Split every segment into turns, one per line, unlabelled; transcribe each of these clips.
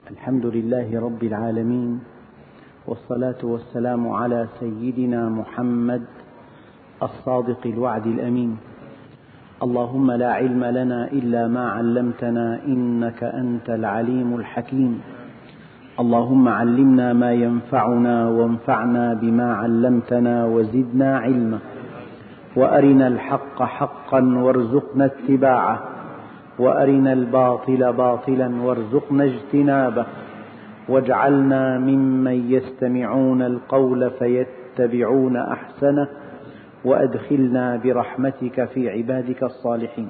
الحمد لله رب العالمين، والصلاة والسلام على سيدنا محمد الصادق الوعد الأمين. اللهم لا علم لنا إلا ما علمتنا إنك أنت العليم الحكيم. اللهم علمنا ما ينفعنا وانفعنا بما علمتنا وزدنا علما، وأرنا الحق حقا وارزقنا اتباعه، وأرنا الباطل باطلا وارزقنا اجتنابه، واجعلنا ممن يستمعون القول فيتبعون أحسنه، وأدخلنا برحمتك في عبادك الصالحين.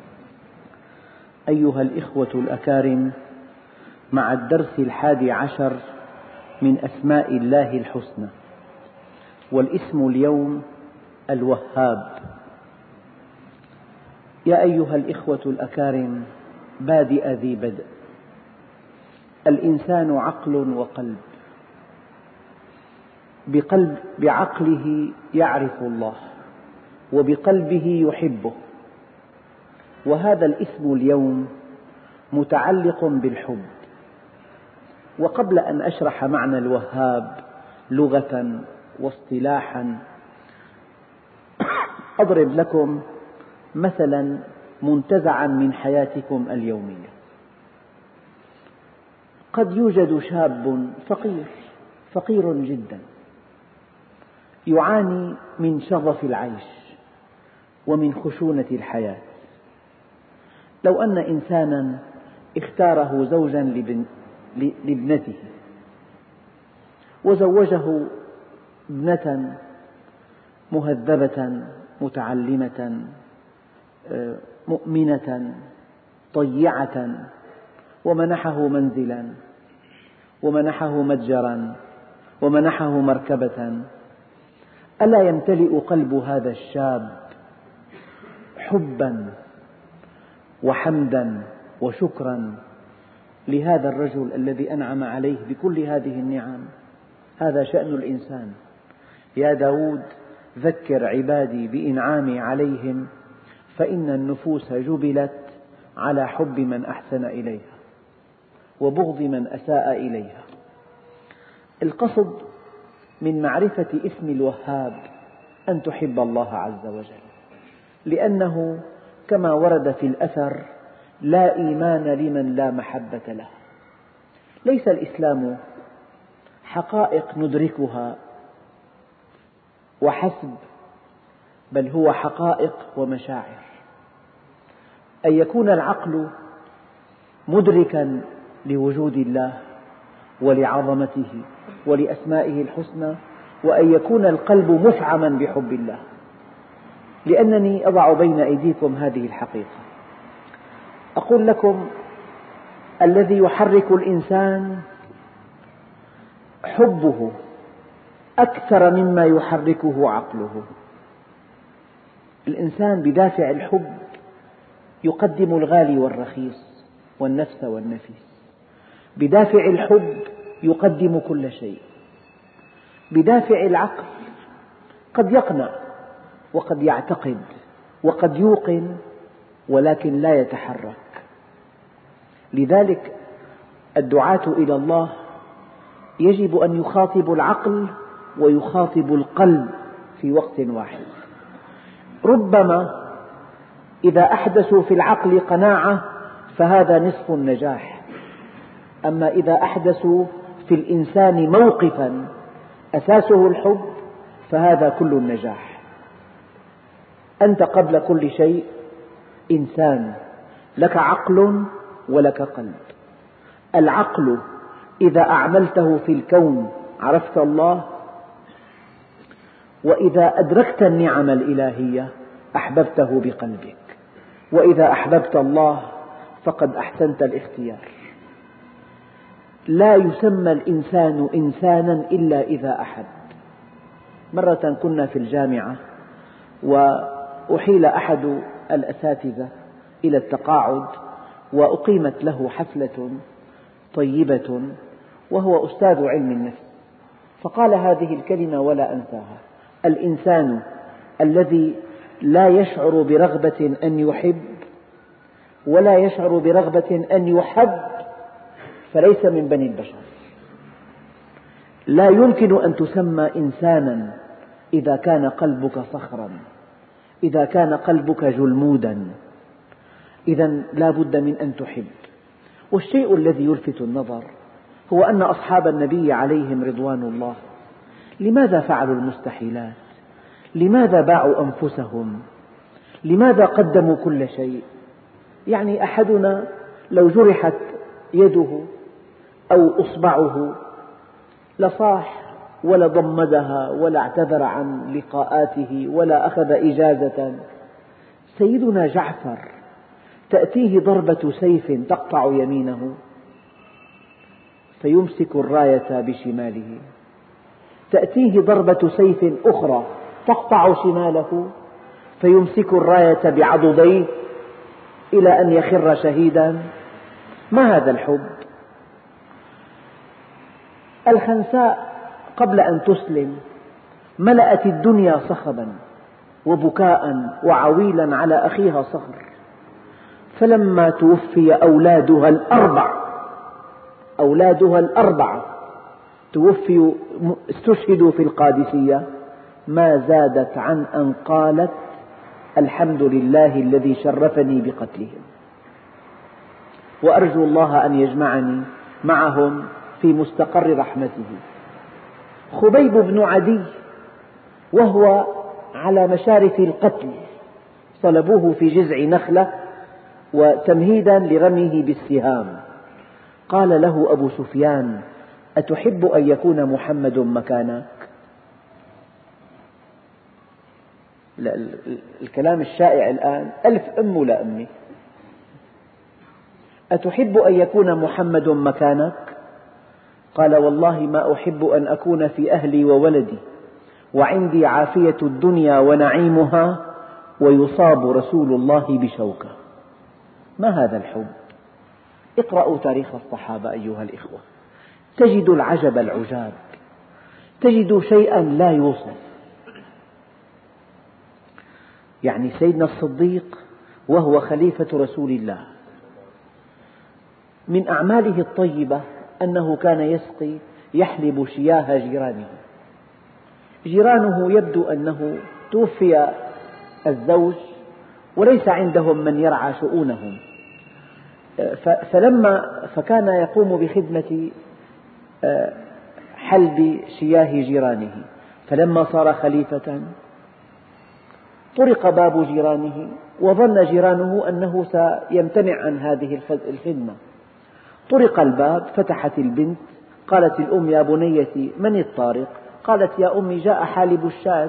أيها الإخوة الأكارم، مع الدرس 11 من أسماء الله الحسنى، والاسم اليوم الوهاب. يا أيها الإخوة الأكارم، بادئ ذي بدء، الإنسان عقل وقلب. بعقله يعرف الله، وبقلبه يحبه، وهذا الاسم اليوم متعلق بالحب. وقبل أن أشرح معنى الوهاب لغة واصطلاحا، أضرب لكم مثلا منتزعا من حياتكم اليومية. قد يوجد شاب فقير جدا، يعاني من شظف العيش ومن خشونة الحياة. لو أن إنسانا اختاره زوجا لابنته، وزوجه ابنة مهذبة متعلمة مؤمنة طيعة، ومنحه منزلا، ومنحه متجرا، ومنحه مركبة، ألا يمتلئ قلب هذا الشاب حبا وحمدا وشكرا لهذا الرجل الذي أنعم عليه بكل هذه النعم؟ هذا شأن الإنسان. يا داود، ذكر عبادي بإنعامي عليهم، فإن النفوس جبلت على حب من أحسن إليها وبغض من أساء إليها. القصد من معرفة اسم الوهاب أن تحب الله عز وجل، لأنه كما ورد في الأثر: لا إيمان لمن لا محبة له. ليس الإسلام حقائق ندركها وحسب، بل هو حقائق ومشاعر. أن يكون العقل مدركا لوجود الله ولعظمته ولأسمائه الحسنى، وأن يكون القلب مفعما بحب الله. لأنني أضع بين أيديكم هذه الحقيقة، أقول لكم: الذي يحرك الإنسان حبه أكثر مما يحركه عقله. الإنسان بدافع الحب يقدم الغالي والرخيص والنفس والنفيس. بدافع الحب يقدم كل شيء. بدافع العقل قد يقنع، وقد يعتقد، وقد يوقن، ولكن لا يتحرك. لذلك الدعاة إلى الله يجب أن يخاطبوا العقل ويخاطبوا القلب في وقت واحد. ربما إذا أحدثوا في العقل قناعة فهذا نصف النجاح، أما إذا أحدثوا في الإنسان موقفا أساسه الحب فهذا كل النجاح. أنت قبل كل شيء إنسان، لك عقل ولك قلب. العقل إذا أعملته في الكون عرفت الله، وإذا أدركت النعم الإلهية أحببته بقلبك، وإذا أحببت الله فقد أحسنت الاختيار. لا يسمى الإنسان إنسانا إلا إذا أحب. مرة كنا في الجامعة، وأحيل أحد الأساتذة إلى التقاعد، وأقيمت له حفلة طيبة، وهو أستاذ علم النفس، فقال هذه الكلمة ولا أنساها: الإنسان الذي لا يشعر برغبة أن يحب ولا يشعر برغبة أن يحب فليس من بني البشر. لا يمكن أن تسمى إنسانا إذا كان قلبك صخرا، إذا كان قلبك جلمودا، إذا لا بد من أن تحب. والشيء الذي يلفت النظر هو أن أصحاب النبي عليهم رضوان الله لماذا فعلوا المستحيلات؟ لماذا باعوا أنفسهم؟ لماذا قدموا كل شيء؟ يعني أحدنا لو جرحت يده أو إصبعه لصاح ولا ضمدها ولا اعتذر عن لقاءاته ولا أخذ إجازة. سيدنا جعفر تأتيه ضربة سيف تقطع يمينه فيمسك الراية بشماله، تأتيه ضربة سيف أخرى تقطع شماله فيمسك الراية بعضديه إلى أن يخر شهيدا. ما هذا الحب؟ الخنساء قبل أن تسلم ملأت الدنيا صخبا وبكاء وعويلا على أخيها صخر، فلما توفي أولادها الأربعة استشهدوا في القادسية، ما زادت عن أن قالت الحمد لله الذي شرفني بقتلهم، وأرجو الله أن يجمعني معهم في مستقر رحمته. خبيب بن عدي وهو على مشارف القتل صلبوه في جذع نخلة وتمهيدا لرميه بالسهام، قال له أبو سفيان: أتحب أن يكون محمد مكانك؟ الكلام الشائع الآن: ألف أم ولا أمي، أتحب أن يكون محمد مكانك؟ قال: والله ما أحب أن أكون في أهلي وولدي وعندي عافية الدنيا ونعيمها ويصاب رسول الله بشوكة. ما هذا الحب؟ اقرأوا تاريخ الصحابة أيها الإخوة، تجد العجب العجاب، تجد شيئا لا يوصف. يعني سيدنا الصديق وهو خليفة رسول الله من أعماله الطيبة أنه كان يحلب شياه جيرانه. جيرانه يبدو أنه توفي الزوج وليس عندهم من يرعى شؤونهم، فكان يقوم بخدمة حلب شياه جيرانه. فلما صار خليفة طرق باب جيرانه وظن جيرانه أنه سيمتنع عن هذه الخدمة. طرق الباب، فتحت البنت، قالت الأم: يا بنيتي من الطارق؟ قالت: يا أمي جاء حالب الشاة.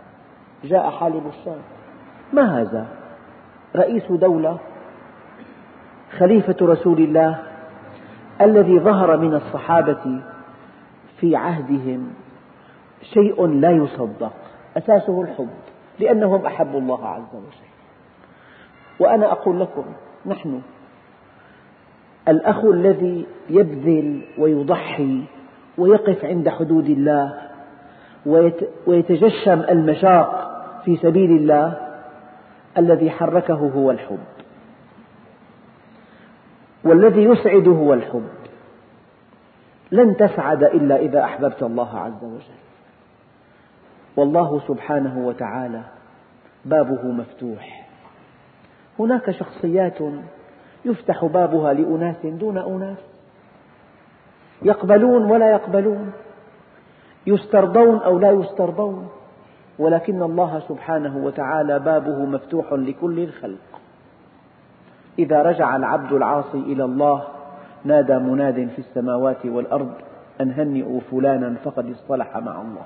ما هذا؟ رئيس دولة، خليفة رسول الله، الذي ظهر من الصحابة في عهدهم شيء لا يصدق، أساسه الحب، لأنهم أحبوا الله عز وجل. وأنا أقول لكم، نحن الأخ الذي يبذل ويضحي ويقف عند حدود الله ويتجشم المشاق في سبيل الله، الذي حركه هو الحب، والذي يسعد هو الحب. لن تسعد إلا إذا أحببت الله عز وجل. والله سبحانه وتعالى بابه مفتوح. هناك شخصيات يفتح بابها لأناس دون أناس، يقبلون ولا يقبلون، يسترضون أو لا يسترضون، ولكن الله سبحانه وتعالى بابه مفتوح لكل الخلق. إذا رجع العبد العاصي إلى الله نادى مناد في السماوات والأرض أن هنئوا فلانا فقد اصطلح مع الله.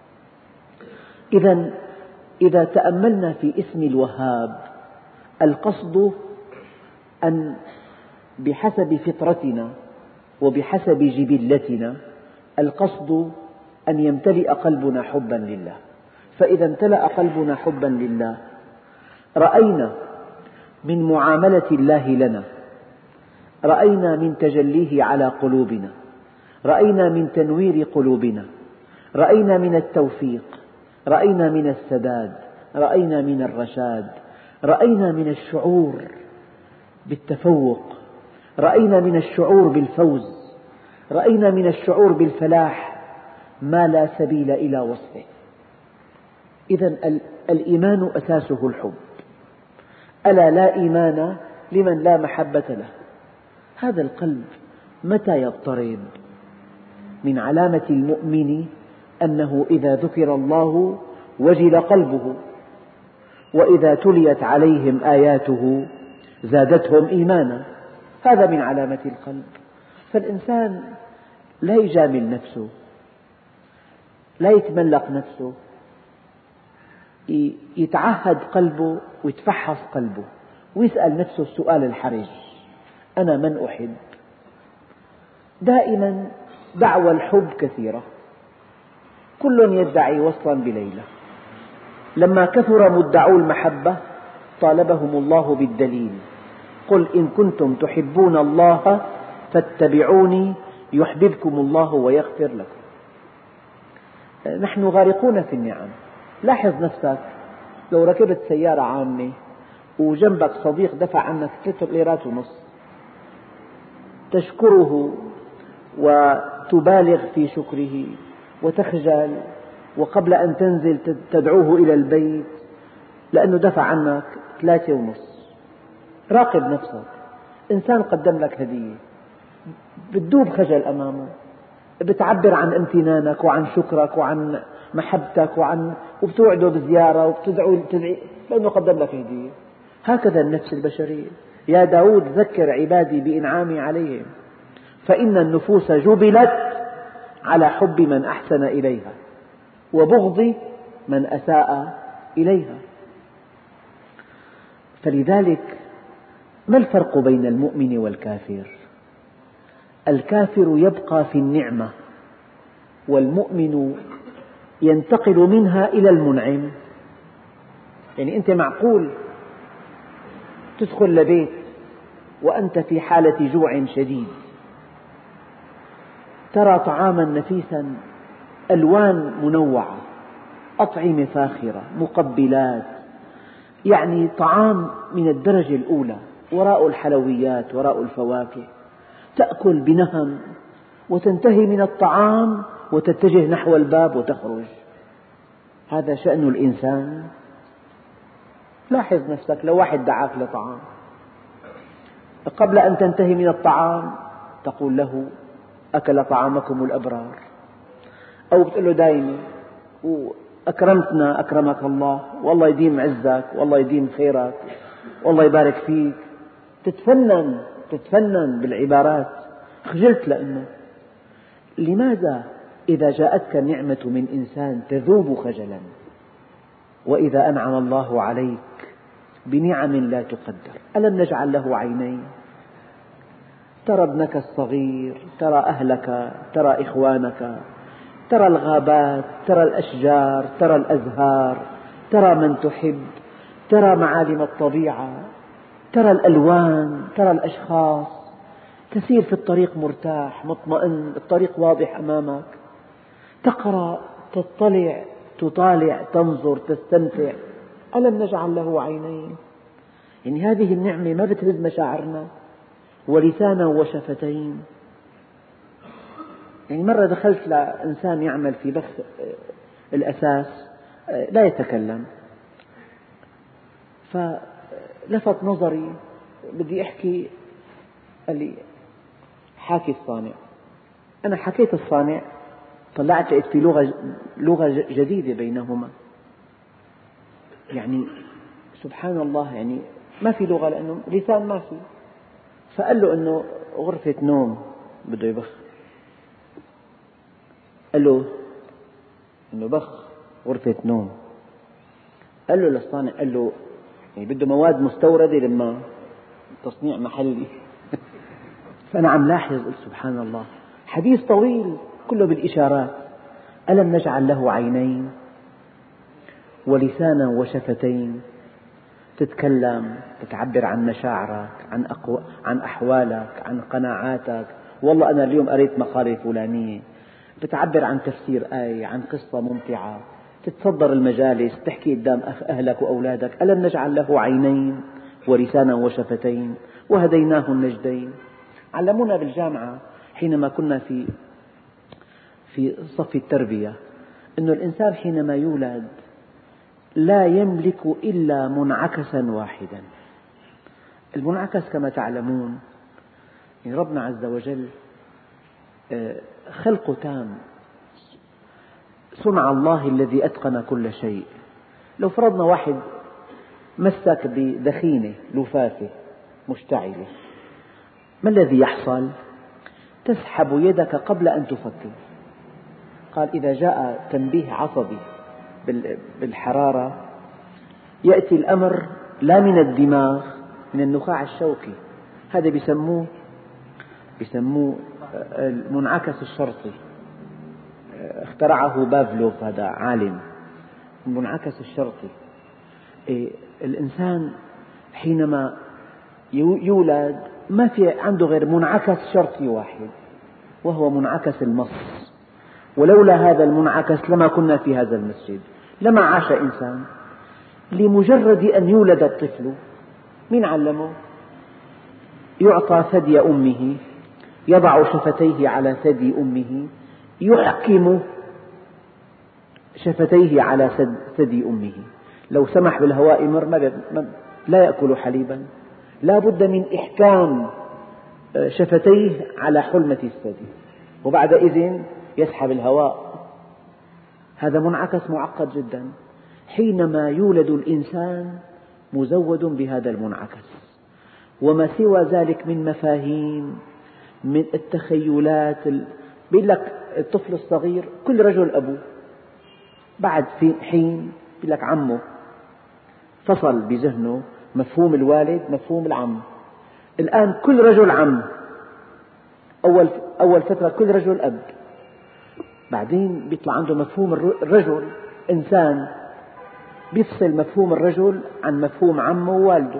إذا تأملنا في اسم الوهاب، القصد أن بحسب فطرتنا وبحسب جبلتنا القصد أن يمتلئ قلبنا حبا لله. فإذا امتلأ قلبنا حبا لله رأينا من معاملة الله لنا، رأينا من تجليه على قلوبنا، رأينا من تنوير قلوبنا، رأينا من التوفيق، رأينا من السداد، رأينا من الرشاد، رأينا من الشعور بالتفوق، رأينا من الشعور بالفوز، رأينا من الشعور بالفلاح ما لا سبيل إلى وصفه. إذن الإيمان أساسه الحب. ألا لا إيمان لمن لا محبة له. هذا القلب متى يضطرب؟ من علامة المؤمن أنه إذا ذكر الله وجل قلبه، وإذا تليت عليهم آياته زادتهم إيمانا. هذا من علامة القلب. فالإنسان لا يجامل نفسه، لا يتملق نفسه، يتعهد قلبه ويتفحص قلبه ويسأل نفسه السؤال الحرج: أنا من أحب؟ دائما دعوى الحب كثيرة، كل يدعي وصلا بليلى. لما كثر مدعو المحبة طالبهم الله بالدليل: قل إن كنتم تحبون الله فاتبعوني يحببكم الله ويغفر لكم. نحن غارقون في النعم. لاحظ نفسك لو ركبت سيارة عامة وجنبك صديق دفع عنك 3 ليرات ونص، تشكره وتبالغ في شكره وتخجل، وقبل أن تنزل تدعوه إلى البيت لأنه دفع عنك 3.5. راقب نفسك. إنسان قدم لك هدية بتذوب خجل أمامه، بتعبر عن امتنانك وعن شكرك وعن محبتك وبتوعده بزيارة وبتدعو لأنه قدم لك هدية. هكذا النفس البشرية. يا داود ذكر عبادي بإنعامي عليهم فإن النفوس جبلت على حب من أحسن إليها وبغض من أساء إليها. فلذلك ما الفرق بين المؤمن والكافر؟ الكافر يبقى في النعمة، والمؤمن ينتقل منها إلى المنعم. يعني أنت معقول تدخل لبيت وأنت في حالة جوع شديد، ترى طعاما نفيسا، ألوان منوعة، أطعمة فاخرة، مقبلات، يعني طعام من الدرجة الأولى، وراء الحلويات وراء الفواكه، تأكل بنهم وتنتهي من الطعام وتتجه نحو الباب وتخرج. هذا شأن الإنسان. لاحظ نفسك، لو واحد دعاك لطعام قبل أن تنتهي من الطعام تقول له: أكل طعامكم الأبرار، أو بتقول له دايما: أكرمتنا أكرمك الله، والله يديم عزك، والله يديم خيرك، والله يبارك فيك. تتفنن بالعبارات. خجلت لأنه لماذا إذا جاءتك النعمة من إنسان تذوب خجلا، وإذا أنعم الله عليك بنعم لا تقدر؟ ألم نجعل له عينين؟ ترى ابنك الصغير، ترى أهلك، ترى إخوانك، ترى الغابات، ترى الأشجار، ترى الأزهار، ترى من تحب، ترى معالم الطبيعة، ترى الألوان، ترى الأشخاص. تسير في الطريق مرتاح مطمئن، الطريق واضح أمامك، تقرأ، تطلع، تطالع، تنظر، تستمتع. ألم نجعل له عينين؟ يعني هذه النعمة ما بتهز مشاعرنا؟ ولسانا وشفتين. يعني مرة دخلت لإنسان يعمل في بث الأساس لا يتكلم، فلفت نظري، بدي أحكي، قال لي: حاكي الصانع. أنا حكيت الصانع، طلعت لقيت في لغة جديدة بينهما. يعني سبحان الله، يعني ما في لغة لأنه لسان ما في. فقال له إنه غرفة نوم بده يبخ، قال له إنه بخ غرفة نوم. قال له للصانع، قال له يعني بده مواد مستوردة لما تصنيع محلي. فأنا عم لاحظ، قلت سبحان الله، حديث طويل كله بالإشارات. ألم نجعل له عينين ولسانا وشفتين؟ تتكلم، تتعبر عن مشاعرك، عن أحوالك، عن قناعاتك. والله أنا اليوم قريت مقالة فلانية، بتعبر عن تفسير آية، عن قصة ممتعة، تتصدر المجالس، تحكي قدام أهلك وأولادك. ألم نجعل له عينين ولسانا وشفتين وهديناه النجدين. علمونا بالجامعة حينما كنا في صف التربية أن الإنسان حينما يولد لا يملك إلا منعكسا واحدا. المنعكس كما تعلمون يعني ربنا عز وجل خلق تام، صنع الله الذي أتقن كل شيء. لو فرضنا واحد مسك بدخينة لفافة مشتعلة، ما الذي يحصل؟ تسحب يدك قبل أن تفكر. قال إذا جاء تنبيه عصبي بالحرارة يأتي الأمر لا من الدماغ، من النخاع الشوكي. هذا بيسموه المنعكس الشرطي، اخترعه بافلوف، هذا عالم. المنعكس الشرطي، الإنسان حينما يولد ما في عنده غير منعكس شرطي واحد، وهو منعكس المص. ولولا هذا المنعكس لما كنا في هذا المسجد، لما عاش إنسان. لمجرد أن يولد الطفل، من علمه؟ يعطى ثدي أمه، يضع شفتيه على ثدي أمه، يحكم شفتيه على ثدي أمه. لو سمح بالهواء مر لا يأكل حليبا، لا بد من إحكام شفتيه على حلمة الثدي، وبعد إذن يسحب الهواء. هذا منعكس معقد جدا. حينما يولد الإنسان مزود بهذا المنعكس، وما سوى ذلك من مفاهيم، من التخيلات. بيقول لك الطفل الصغير كل رجل أبوه، بعد في حين بيقول لك عمه، فصل بذهنه مفهوم الوالد مفهوم العم. الآن كل رجل عم، أول فترة كل رجل أب، بعدين بيطلع عنده مفهوم الرجل إنسان، بيفصل مفهوم الرجل عن مفهوم عمه ووالده.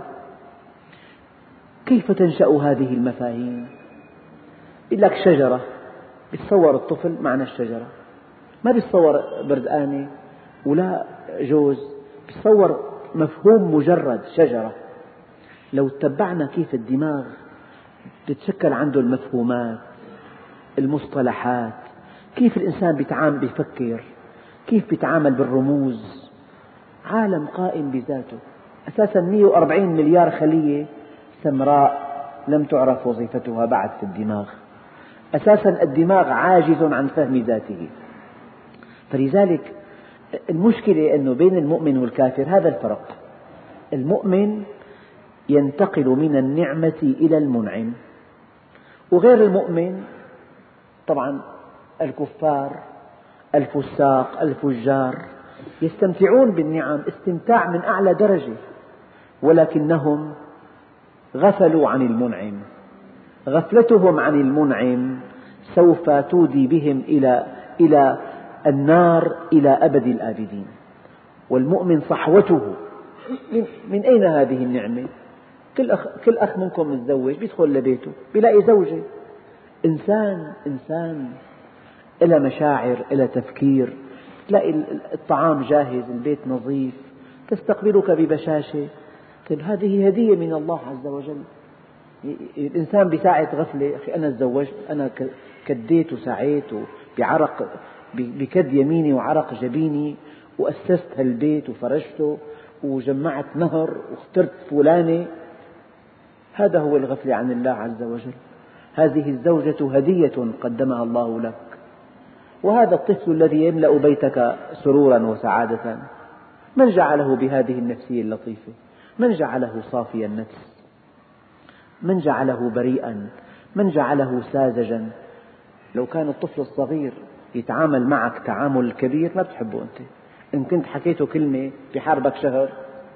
كيف تنشأ هذه المفاهيم؟ يقول لك شجرة، بيتصور الطفل معنى الشجرة، ما بيتصور بردقانة ولا جوز، بيتصور مفهوم مجرد شجرة. لو اتبعنا كيف الدماغ تتشكل عنده المفهومات، المصطلحات، كيف الإنسان بيفكر، كيف بيتعامل بالرموز، عالم قائم بذاته. أساسا 140 مليار خلية سمراء لم تعرف وظيفتها بعد في الدماغ. أساسا الدماغ عاجز عن فهم ذاته. فلذلك المشكلة أنه بين المؤمن والكافر هذا الفرق. المؤمن ينتقل من النعمة إلى المنعم، وغير المؤمن طبعا الكفار الفساق الفجار يستمتعون بالنعم استمتاع من أعلى درجة، ولكنهم غفلوا عن المنعم. غفلتهم عن المنعم سوف تودي بهم إلى النار إلى أبد الآبدين. والمؤمن صحوته من أين هذه النعمة؟ كل أخ منكم متزوج بيدخل لبيته بيلاقي زوجة، إنسان إلى مشاعر، إلى تفكير، تلاقي الطعام جاهز، البيت نظيف، تستقبلك ببشاشة. هذه هدية من الله عز وجل. الإنسان بساعة غفلة، أخي أنا تزوجت، أنا كديت وسعيت بعرق، بكد يميني وعرق جبيني، وأسست هالبيت وفرشته وجمعت نهر واخترت فلانة. هذا هو الغفلة عن الله عز وجل. هذه الزوجة هدية قدمها الله لك، وهذا الطفل الذي يملأ بيتك سرورا وسعادة. من جعله بهذه النفسية اللطيفة؟ من جعله صافي النفس؟ من جعله بريئا؟ من جعله ساذجا؟ لو كان الطفل الصغير يتعامل معك تعامل كبير ما بتحبه أنت. إن كنت حكيته كلمة بحاربك شهر،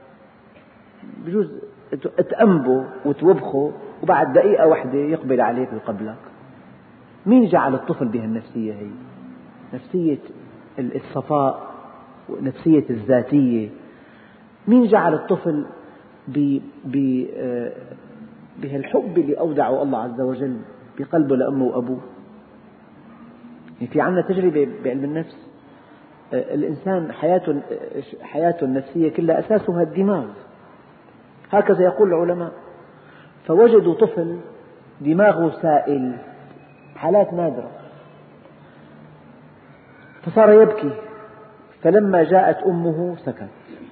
بجوز تأنبه وتوبخه وبعد دقيقة واحدة يقبل عليك ويقبلك. مين جعل الطفل بهالنفسية هي؟ نفسية الصفاء ونفسية الذاتية. مين جعل الطفل بهالحب اللي أودعه الله عز وجل بقلبه لأمه وأبوه؟ يعني في عندنا تجربة بعلم النفس، الإنسان حياته النفسية كلها أساسها الدماغ، هكذا يقول العلماء. فوجدوا طفل دماغه سائل، حالات نادرة. فصار يبكي، فلما جاءت أمه سكت.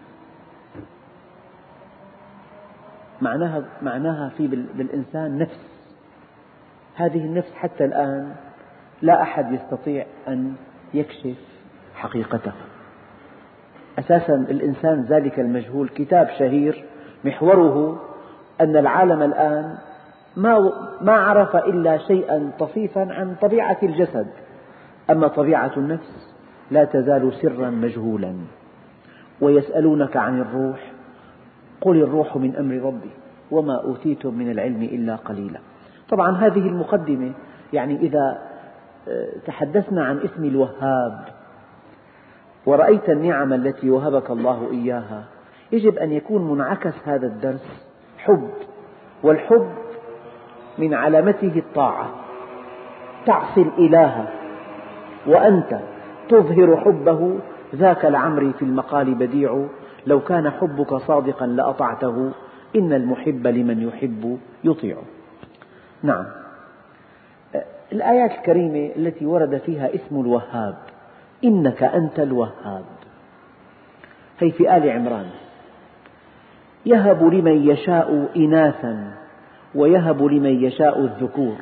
معناها في بالإنسان نفس، هذه النفس حتى الآن لا أحد يستطيع أن يكشف حقيقتها. أساسا الإنسان ذلك المجهول. كتاب شهير محوره أن العالم الآن ما عرف إلا شيئا طفيفا عن طبيعة الجسد، أما طبيعة النفس لا تزال سرا مجهولا. ويسألونك عن الروح، قل الروح من أمر ربي وما أوتيتم من العلم إلا قليلا. طبعا هذه المقدمة، يعني إذا تحدثنا عن اسم الوهاب ورأيت النعم التي وهبك الله إياها، يجب أن يكون منعكس هذا الدرس حب، والحب من علامته الطاعة. تعصي الإله وأنت تظهر حبه، ذاك العمر في المقال بديع، لو كان حبك صادقا لأطعته، إن المحب لمن يحب يطيع. نعم، الآيات الكريمة التي ورد فيها اسم الوهاب، إنك أنت الوهاب، هي في آل عمران. يهب لمن يشاء إناثا ويهب لمن يشاء الذكور،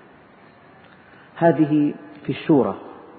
هذه في الشورى.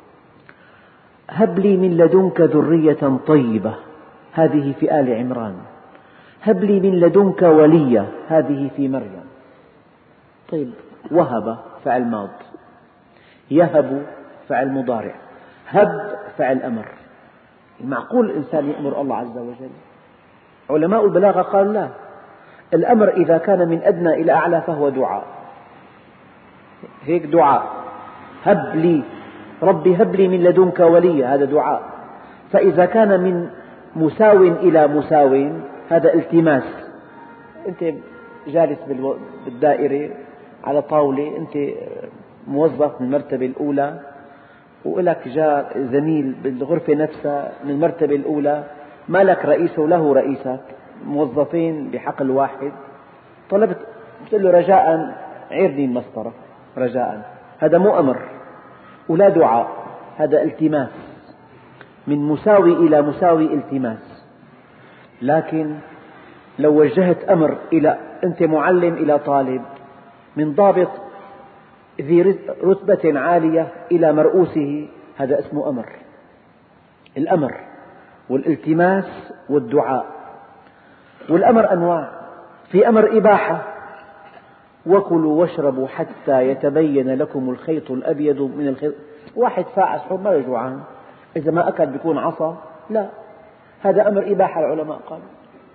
هب لي من لدنك ذرية طيبة، هذه في آل عمران. هب لي من لدنك وليا، هذه في مريم. طيب، وهب فعل ماض، يهب فعل مضارع، هب فعل أمر. معقول الإنسان يأمر الله عز وجل؟ علماء البلاغة قال لا، الأمر إذا كان من أدنى إلى أعلى فهو دعاء. هيك دعاء، هب لي ربي هب لي من لدنك وليا، هذا دعاء. فإذا كان من مساو إلى مساو هذا التماس. أنت جالس بالدائرة على طاولة، أنت موظف من المرتبة الأولى، ولك جار زميل بالغرفة نفسها من المرتبة الأولى، ما لك رئيس وله رئيسك، موظفين بحقل واحد. طلبت قلت له رجاء عيرني المسطرة، رجاء، هذا مو أمر ولا دعاء، هذا التماس، من مساوي إلى مساوي التماس. لكن لو وجهت أمر إلى أنت معلم إلى طالب، من ضابط ذي رتبة عالية إلى مرؤوسه، هذا اسمه أمر. الأمر والالتماس والدعاء. والأمر أنواع، في أمر إباحة، وكلوا واشربوا حتى يتبين لكم الخيط الأبيض من الخيط. واحد ساعة سحور ما يجوعان، إذا ما أكل بيكون عصى؟ لا، هذا أمر إباحة العلماء قالوا.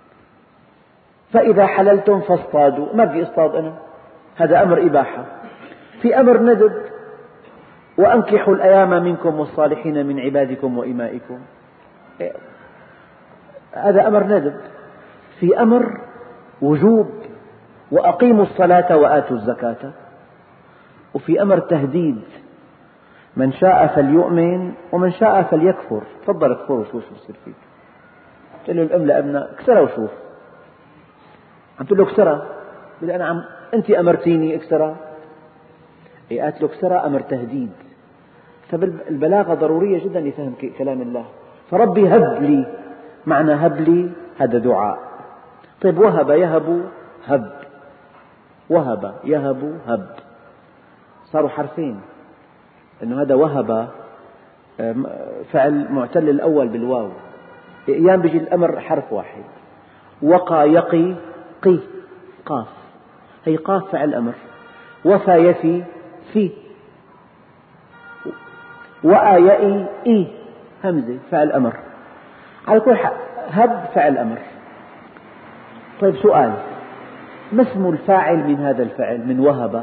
فإذا حللتم فاصطادوا، ما بدي اصطاد أنا، هذا أمر إباحة. في أمر ندب، وأنكحوا الأيام منكم والصالحين من عبادكم وإمائكم، هذا أمر ندب. في أمر وجوب، وأقيموا الصلاة وآتوا الزكاة. وفي أمر تهديد، من شاء فليؤمن ومن شاء فليكفر. تفضل اكفر وشوف شو بصير فيك. قلت له الأم لأبناء اكسرها وشوف. عم تقول له اكسرها، بقول أنا أنت أمرتيني اكسرها. قالت له اكسرها، أمر تهديد. فالبلاغة ضرورية جدا لفهم كلام الله. فربي هب لي، معنى هب لي هذا دعاء. طيب، وهب يهب هب، وهب يهب هب، صاروا حرفين، إنه هذا وهب فعل معتل الأول بالواو، أيام بيجي الأمر حرف واحد. وقى يقي قي قاف، هي قاف فعل أمر. وفى يفي في، وأى يئي إي همزة فعل أمر. على كل حال هب فعل أمر. طيب سؤال، ما اسم الفاعل من هذا الفعل من وهب؟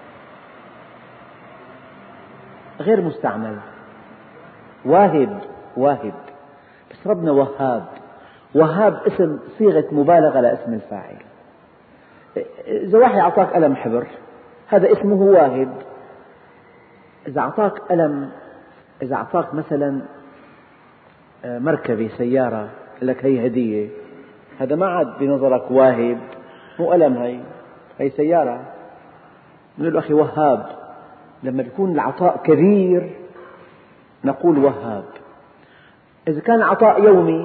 غير مستعمل، واهب، واهب. بس ربنا وهاب، وهاب اسم صيغة مبالغة لاسم الفاعل. إذا واحد أعطاك قلم حبر هذا اسمه واهب. إذا أعطاك قلم، إذا أعطاك مثلا مركبة سيارة لك هي هدية، هذا ما عاد بنظرك واهب، مو قلم، هي سيارة. نقول له أخي وهاب، لما يكون العطاء كبير نقول وهاب. إذا كان العطاء يومي،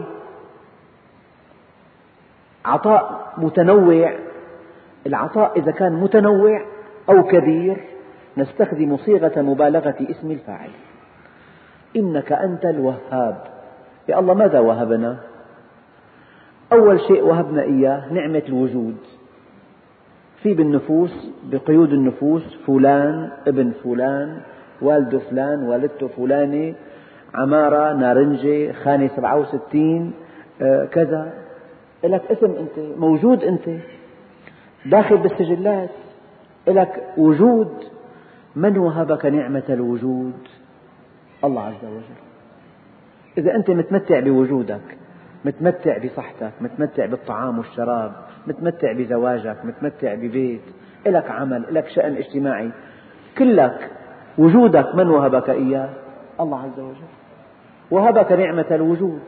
عطاء متنوع، العطاء إذا كان متنوع أو كبير نستخدم صيغة مبالغة اسم الفاعل. إنك أنت الوهاب. يا الله ماذا وهبنا؟ أول شيء وهبنا إياه نعمة الوجود. في بالنفوس بقيود النفوس فلان ابن فلان، والده فلان، والدته فلانة، عمارة، نارنجة، خانة 67، كذا. لك اسم أنت، موجود أنت، داخل بالسجلات، لك وجود. من وهبك نعمة الوجود؟ الله عز وجل. إذا أنت متمتع بوجودك، متمتع بصحتك، متمتع بالطعام والشراب، متمتع بزواجك، متمتع ببيت، لك عمل، لك شأن اجتماعي، كلك وجودك من وهبك إياه؟ الله عز وجل. وهبك نعمة الوجود،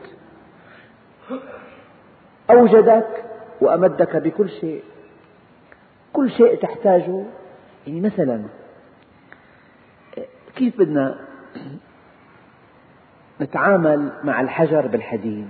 أوجدك وأمدك بكل شيء، كل شيء تحتاجه. يعني مثلا كيف بدنا نتعامل مع الحجر بالحديد؟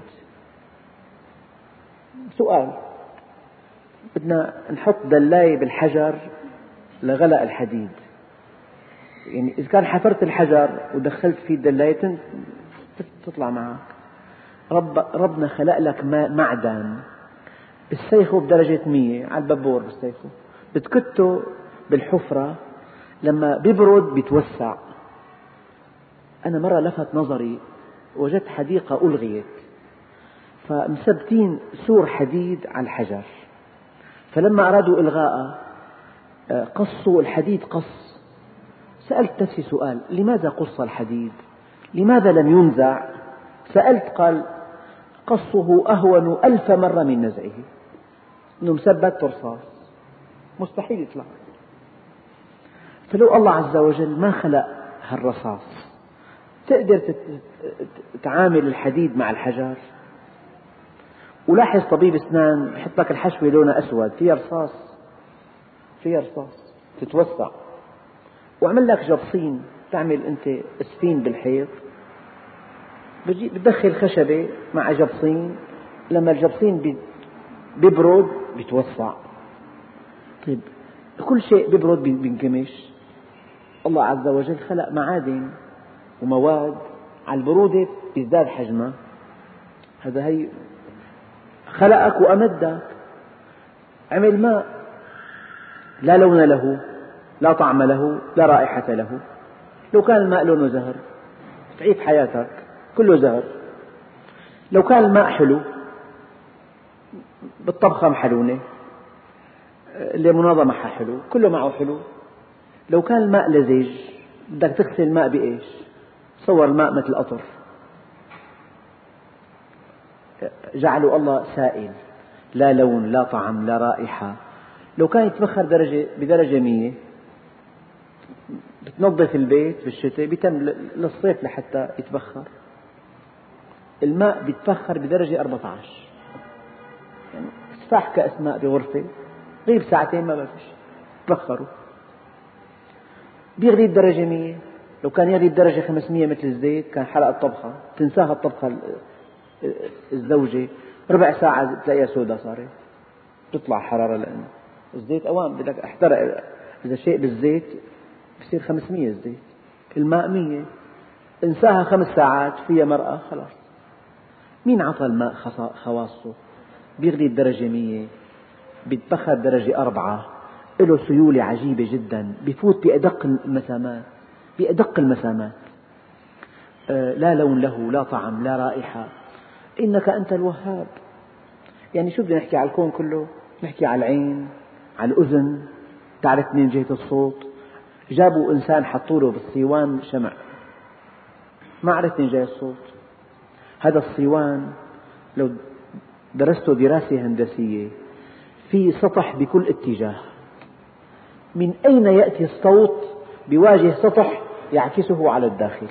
سؤال. بدنا نحط دلاية بالحجر لغلق الحديد. يعني إذا كان حفرت الحجر ودخلت فيه الدلاية تطلع معك. ربنا خلق لك معدن بتسيخه بدرجة 100 على البابور، بتسيخه بتكته بالحفرة، لما بيبرد بيتوسع. أنا مرة لفت نظري، وجدت حديقة ألغيت فمثبتين سور حديد على الحجر، فلما أرادوا إلغاءه قصوا الحديد قص. سألت نفسي سؤال: لماذا قص الحديد؟ لماذا لم ينزع؟ سألت، قال: قصه أهون 1000 مرة من نزعه. إنه مثبت رصاص مستحيل يطلع. فلو الله عز وجل ما خلق هالرصاص تقدر تعامل الحديد مع الحجر؟ ولاحظ طبيب أسنان يحط لك الحشوة لونها أسود، فيها رصاص، فيها رصاص تتوسع. وعمل لك جبصين، تعمل أنت اسفين بالحيط، بتدخل خشبة مع جبصين، لما الجبصين بيبرد بيتوسع. طيب كل شيء بيبرد بينكمش. الله عز وجل خلق معادن ومواد على البرودة يزداد حجمها. هي خلقك وأمدك. عمل ماء لا لون له، لا طعم له، لا رائحة له. لو كان الماء لونه زهر تعيش حياتك كله زهر. لو كان الماء حلو بالطبخة محلونة، الليموناضة معها حلو، كله معه حلو. لو كان الماء لزج بدك تغسل الماء بإيش؟ صور الماء مثل قطر. جعله الله سائل، لا لون، لا طعم، لا رائحة. لو كان يتبخر بدرجة 100 بتنظف البيت بالشتاء، بيتم للصيف لحتى يتبخر. الماء بيتبخر بدرجة 14، يعني تفاح كأس ماء بغرفة غيب ساعتين ما فيش تبخروا. بيغلي الدرجة 100. لو كان يغلي الدرجة 500 مثل الزيت كان حرق الطبخة، تنساها الطبخة الزوجة، ربع ساعة تلاقيها سوداء صارت، تطلع حرارة، لأن الزيت أوام بدك احترق. إذا شيء بالزيت بصير 500 الزيت. الماء 100، انساها 5 ساعات فيها مرقة خلاص. مين عطى الماء خواصه؟ بيغلي الدرجة 100، بيتبخر درجة 4، له سيولة عجيبة جدا، بيفوت بأدق المسامات، بأدق المسامات. لا لون له، لا طعم، لا رائحة. إنك أنت الوهاب. يعني شو بدنا نحكي على الكون كله؟ نحكي على العين، على الأذن، تعرف من جهة الصوت. جابوا إنسان حطوا له بالصيوان شمع، ما عرف من جهة الصوت. هذا الصيوان لو درسته دراسة هندسية في سطح بكل اتجاه، من أين يأتي الصوت بواجه سطح يعكسه على الداخل.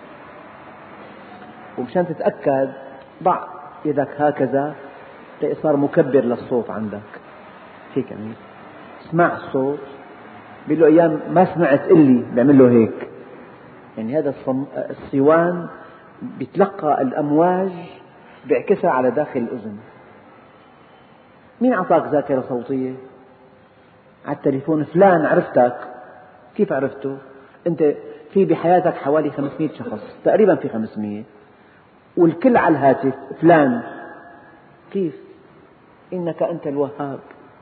ومشان تتأكد ضع يدك هكذا تلاقي صار مكبر للصوت عندك، هيك يعني اسمع الصوت بيقول له أيام ما سمعت إلي، بيعمل له هيك. يعني هذا الصوان بيتلقى الأمواج بيعكسها على داخل الأذن. مين أعطاك ذاكرة صوتية؟ على التليفون فلان عرفتك. كيف عرفته؟ أنت في بحياتك حوالي 500 شخص تقريبا، في 500 والكل على الهاتف فلان. كيف؟ إنك أنت الوهاب.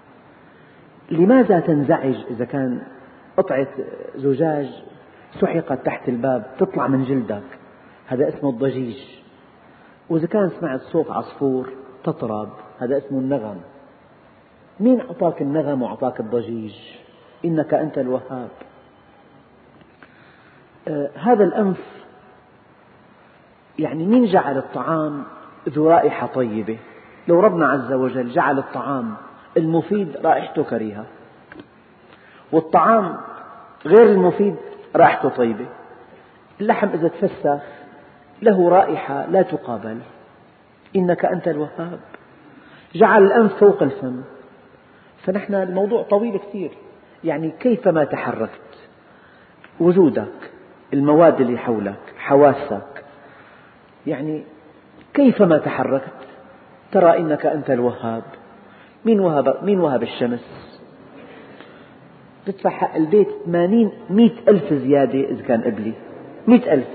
لماذا تنزعج إذا كان قطعة زجاج سحقت تحت الباب تطلع من جلدك؟ هذا اسمه الضجيج. وإذا كان سمعت صوت عصفور تطرب، هذا اسمه النغم. مين أعطاك النغم وأعطاك الضجيج؟ إنك أنت الوهاب. هذا الأنف، يعني مين جعل الطعام ذو رائحة طيبة؟ لو ربنا عز وجل جعل الطعام المفيد رائحته كريهة، والطعام غير المفيد رائحته طيبة. اللحم إذا تفسخ له رائحة لا تقابل. إنك أنت الوهاب. جعل الأنف فوق الفم، فنحن الموضوع طويل كثير. يعني كيفما تحركت، وجودك، المواد اللي حولك، حواسك، يعني كيفما تحركت ترى إنك أنت الوهاب. مين وهب الشمس؟ تدفع حق البيت 100 ألف زيادة إذا كان قبلي، 100 ألف.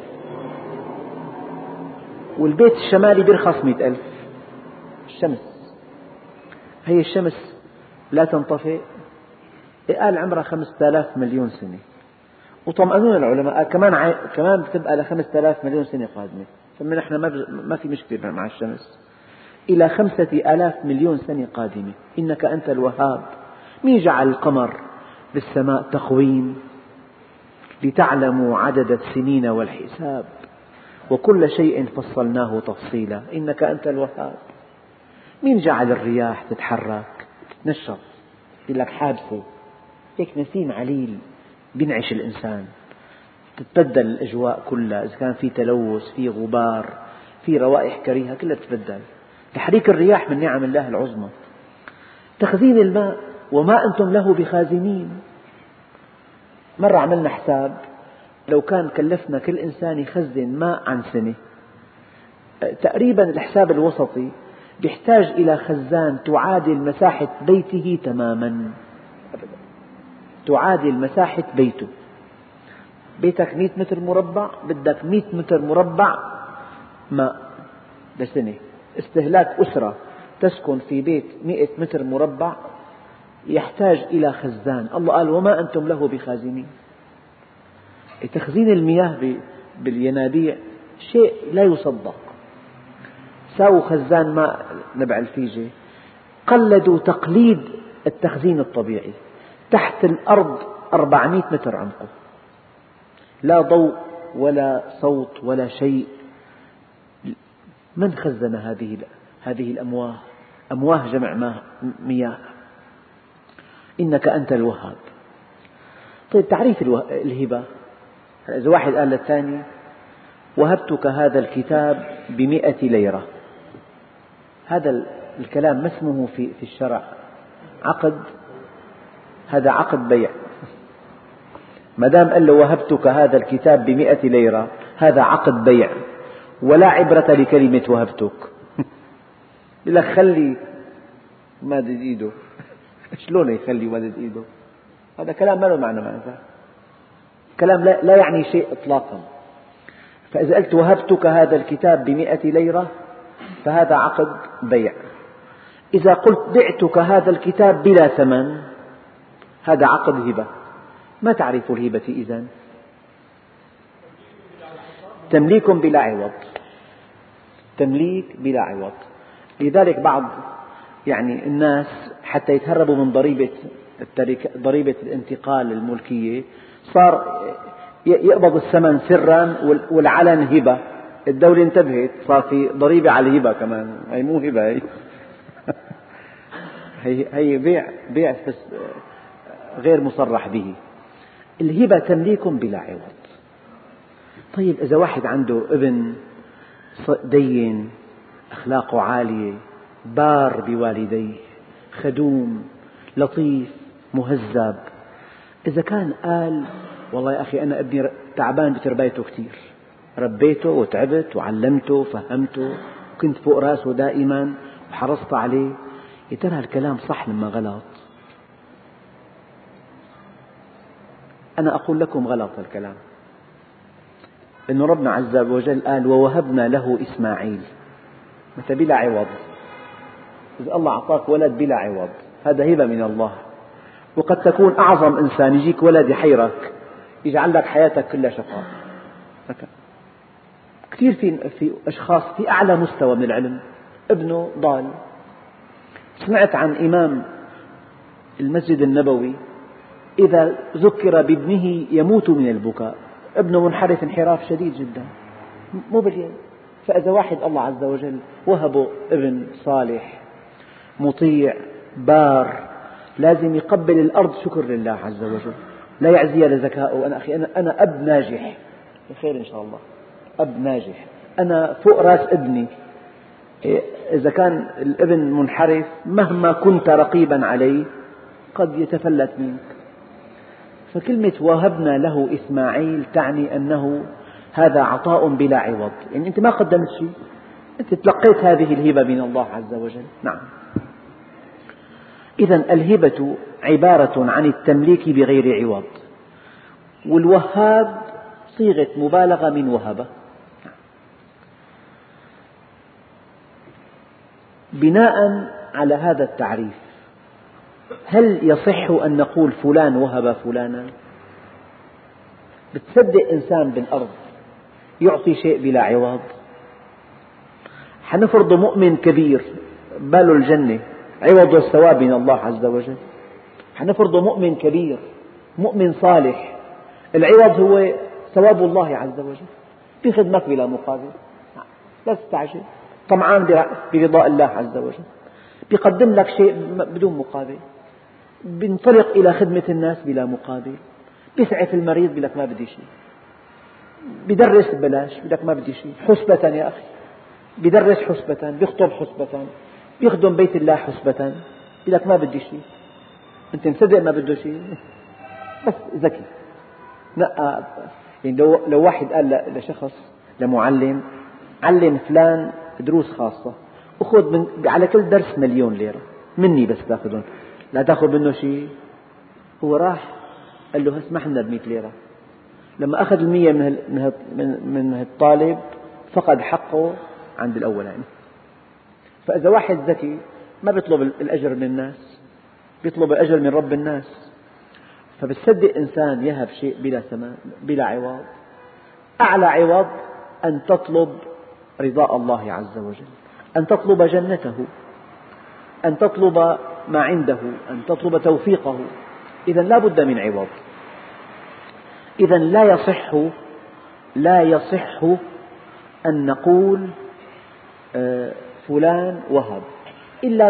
والبيت الشمالي بيرخص 100 ألف. الشمس، هي الشمس لا تنطفئ، قال عمرها 5000 مليون سنة، وطمأنونا العلماء كمان بتبقى ل 5000 مليون سنة قادمة. فنحن ما في مشكلة مع الشمس إلى 5000 مليون سنة قادمة. إنك أنت الوهاب. مين جعل القمر بالسماء تقويم لتعلموا عدد السنين والحساب وكل شيء فصلناه تفصيلا. إنك أنت الوهاب. مين جعل الرياح تتحرك تتنشط؟ يقول لك حابسة، هيك نسيم عليل بينعش الإنسان، تتبدل الأجواء كلها. إذا كان في تلوث، في غبار، في روائح كريهة، كلها تتبدل. تحريك الرياح من نعم الله العظمى. تخزين الماء، وما أنتم له بخازنين. مرة عملنا حساب، لو كان كلفنا كل إنسان يخزن ماء عن سنة، تقريبا الحساب الوسطي يحتاج إلى خزان تعادل مساحة بيته تماما، تعادل مساحة بيته. بيتك 100 متر مربع، بدك 100 متر مربع ماء لسنة. استهلاك أسرة تسكن في بيت 100 متر مربع يحتاج إلى خزان. الله قال وما أنتم له بخازنين. تخزين المياه بالينابيع شيء لا يصدق. ساووا خزان ماء نبع الفيجة، قلدوا تقليد التخزين الطبيعي. تحت الأرض 400 متر عمقه، لا ضوء ولا صوت ولا شيء. من خزن هذه الأمواه؟ أمواه جمع مياه. إنك أنت الوهاب. طيب، تعريف الهبة. إذا واحد قال للثاني وهبتك هذا الكتاب ب100 ليرة، هذا الكلام ما اسمه في الشرع عقد؟ هذا عقد بيع. ما دام قال له وهبتك هذا الكتاب ب100 ليرة، هذا عقد بيع، ولا عبرة لكلمة وهبتك. يقول لك خلي مادد إيده. شلون يخلي مادد إيده؟ هذا كلام ما له معنى معناه. كلام لا يعني شيء إطلاقا. فإذا قلت وهبتك هذا الكتاب ب100 ليرة فهذا عقد بيع. إذا قلت بعتك هذا الكتاب بلا ثمن، هذا عقد هبة. ما تعرف الهبة إذن؟ تمليك بلا عوض. تمليك بلا عوض. لذلك بعض الناس حتى يتهربوا من ضريبة الانتقال الملكية صار يقبض الثمن سرا والعلن هبة. الدولة انتبهت، صار في ضريبة على الهبة كمان. هي مو هبة، هي بيع بس غير مصرح به. الهبة تمليك بلا عوض. طيب، إذا واحد عنده ابن دين، أخلاقه عالية، بار بوالديه، خدوم، لطيف، مهذب، إذا كان قال والله يا أخي أنا ابني تعبان بتربيته كثير، ربيته وتعبت وعلمته وفهمته وكنت فوق راسه دائما وحرصت عليه، يا ترى الكلام صح لما غلط؟ أنا أقول لكم غلط الكلام، لأن ربنا عز وجل قال ووهبنا له إسماعيل، متى بلا عوض. إذا الله أعطاك ولد بلا عوض هذا هبة من الله. وقد تكون أعظم إنسان يجيك ولد يحيرك يجعل لك حياتك كلها شقاء. كثير في أشخاص في أعلى مستوى من العلم ابنه ضال. سمعت عن إمام المسجد النبوي إذا ذكر بابنه يموت من البكاء، ابنه منحرف انحراف شديد جدا مو باليد. فإذا واحد الله عز وجل وهبه ابن صالح مطيع بار لازم يقبل الأرض شكر لله عز وجل، لا يعزيها لذكائه. أنا أخي أنا أب ناجح، بخير إن شاء الله، أب ناجح، أنا فوق رأس ابني. إذا كان الابن منحرف مهما كنت رقيبا عليه قد يتفلت منك. فكلمة وهبنا له إسماعيل تعني أنه هذا عطاء بلا عوض، يعني أنت ما قدمت شيء، أنت تلقيت هذه الهبة من الله عز وجل. نعم. إذن الهبة عبارة عن التمليك بغير عوض، والوهاب صيغة مبالغة من وهبة. بناء على هذا التعريف هل يصح أن نقول فلان وهب فلانا؟ بتصدق إنسان بالأرض يعطي شيء بلا عوض؟ حنفرض مؤمن كبير باله الجنة عوض الثواب من الله عز وجل، حنفرض مؤمن كبير مؤمن صالح العوض هو ثواب الله عز وجل، بخدمك بلا مقابل، لا تستعجل، طمعان برضاء الله عز وجل، بيقدم لك شيء بدون مقابل، بينطلق إلى خدمة الناس بلا مقابل، بيسعف المريض بيقول لك ما بدي شيء، بيدرس ببلاش بيقول لك ما بدي شيء، حسبة يا أخي، بيدرس حسبة، بيخطب حسبة، بيخدم بيت الله حسبة، بيقول لك ما بدي شيء. أنت مصدق ما بده شيء؟ بس ذكي نقى. يعني لو واحد قال لشخص لمعلم علم فلان دروس خاصة أخذ على كل درس 1,000,000 ليرة مني بس تأخذهم، لا تأخذ منه شيء. هو راح قال له اسمح لنا ب100 ليرة، لما أخذ 100 من الطالب فقد حقه عند الأولاني. فإذا واحد ذكي ما بيطلب الأجر من الناس، بيطلب الأجر من رب الناس. فبتصدق إنسان يهب شيء بلا ثمن بلا عوض؟ أعلى عوض أن تطلب رضاء الله عز وجل، أن تطلب جنته، أن تطلب ما عنده، أن تطلب توفيقه. إذن لا بد من عوض. إذن لا يصح أن نقول فلان وهب إلا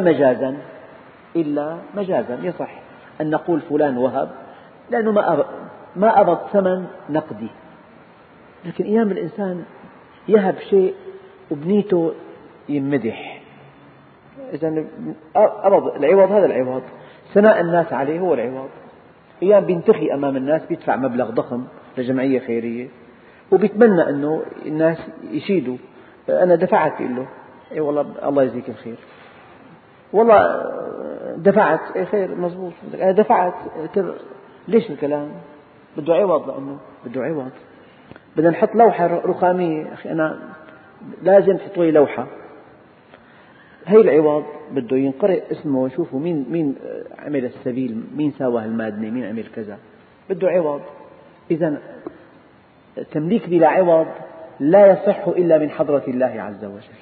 مجازا يصح أن نقول فلان وهب، لأنه ما أبى ثمن نقدي. لكن أيام الإنسان يهب شيء وبنيته يمدح، إذن أبد العوض هذا العوض، ثناء الناس عليه هو العوض. أيام بينتخي أمام الناس بيدفع مبلغ ضخم لجمعية خيرية وبيتمنى أنه الناس يشيدوا، أنا دفعت له، إي والله الله يجزيك الخير، والله دفعت، إي خير مزبوط، أنا دفعت. ليش الكلام؟ بده عوض، لأنه بده عوض. بدنا نحط لوحة رخامية، أخي أنا لازم تحطوا لي لوحة، هي العوض بده ينقرأ اسمه ويشوفوا مين عمل السبيل، مين ساوى هالمادنة، مين عمل كذا، بده عوض. إذن تمليك بلا عوض لا يصح إلا من حضرة الله عز وجل.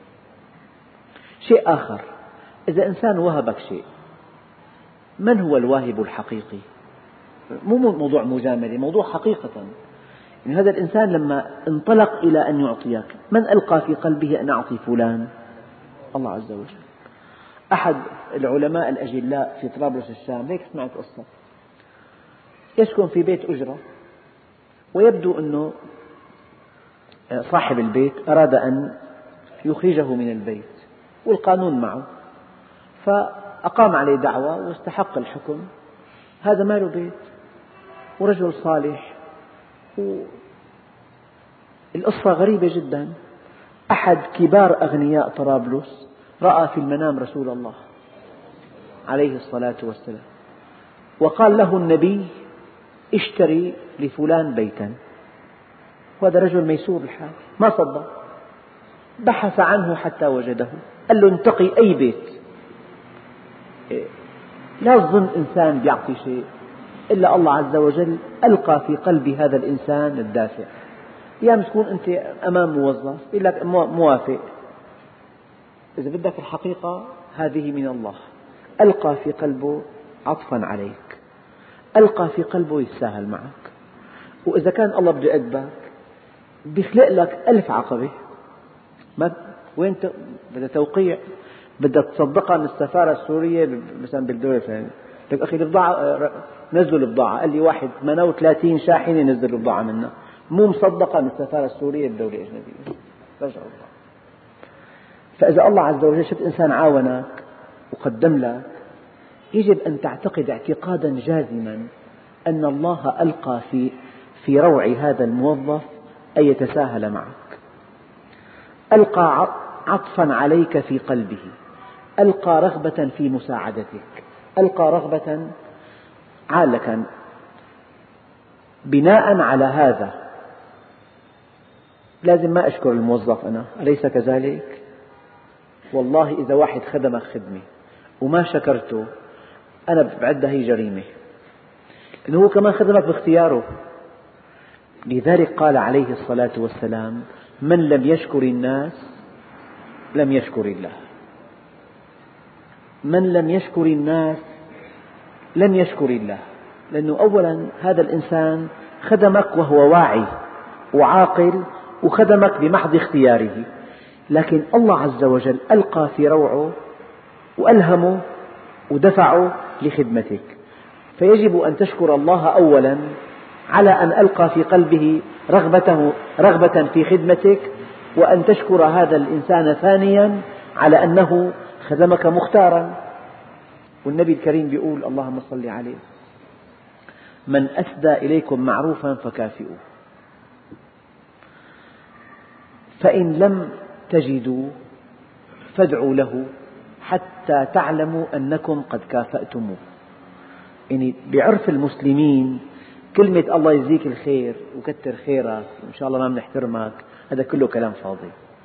شيء آخر، إذا إنسان وهبك شيء، من هو الواهب الحقيقي؟ مو موضوع مجاملة، موضوع حقيقة. يعني هذا الإنسان لما انطلق إلى أن يعطيك، من ألقى في قلبه أن أعطي فلان؟ الله عز وجل. أحد العلماء الأجلاء في طرابلس الشام، هيك سمعت قصة، يسكن في بيت أجرة، ويبدو أنه صاحب البيت أراد أن يخرجه من البيت والقانون معه، فأقام عليه دعوى واستحق الحكم. هذا ما له بيت، ورجل صالح. القصة غريبة جدا. أحد كبار أغنياء طرابلس رأى في المنام رسول الله عليه الصلاة والسلام، وقال له النبي: اشتري لفلان بيتا. وهذا رجل ميسور الحال ما صدق، بحث عنه حتى وجده، قال له: انتقي أي بيت. لا تظن إنسان بيعطي شيء إلا الله عز وجل ألقى في قلب هذا الإنسان الدافع. أيام تكون أنت أمام موظف يقول لك موافق، إذا بدك الحقيقة هذه من الله. ألقى في قلبه عطفا عليك، ألقى في قلبه يتساهل معك. وإذا كان الله بده يأدبك بيخلق لك 1000 عقبة. وين بدها توقيع، بدك تصدقها من السفارة السورية مثلا بالدولة الفلانية. لك أخي البضاعة نزلوا البضاعة، قال لي واحد 38 شاحنة نزل البضاعة منها، مو مصدقة من السفارة السورية بدولة أجنبية، رجعوا البضاعة. فإذا الله عز وجل شفت إنسان عاونك وقدم لك، يجب أن تعتقد اعتقادا جازما أن الله ألقى في روع هذا الموظف أن يتساهل معك، ألقى عطفا عليك في قلبه، ألقى رغبة في مساعدتك، ألقى رغبة عالة. بناء على هذا لازم ما أشكر الموظف أنا، أليس كذلك؟ والله إذا واحد خدمك خدمة وما شكرته أنا بعدها هي جريمة، لأنه هو كمان خدمك باختياره. لذلك قال عليه الصلاة والسلام: من لم يشكر الناس لم يشكر الله. من لم يشكر الناس لم يشكر الله، لأنه أولا هذا الإنسان خدمك وهو واعي وعاقل، وخدمك بمحض اختياره، لكن الله عز وجل ألقى في روعه وألهمه ودفعه لخدمتك. فيجب أن تشكر الله أولا على أن ألقى في قلبه رغبة في خدمتك، وأن تشكر هذا الإنسان ثانيا على أنه خدمك مختارا. والنبي الكريم يقول: اللهم صل عليه: من أسدى إليكم معروفا فكافئوه، فإن لم تجدوا فادعوا له حتى تعلموا أنكم قد كافأتموه. يعني بعرف المسلمين كلمة الله يجزيك الخير وكتر خيرك وإن شاء الله ما بنحترمك، هذا كله كلام فاضي.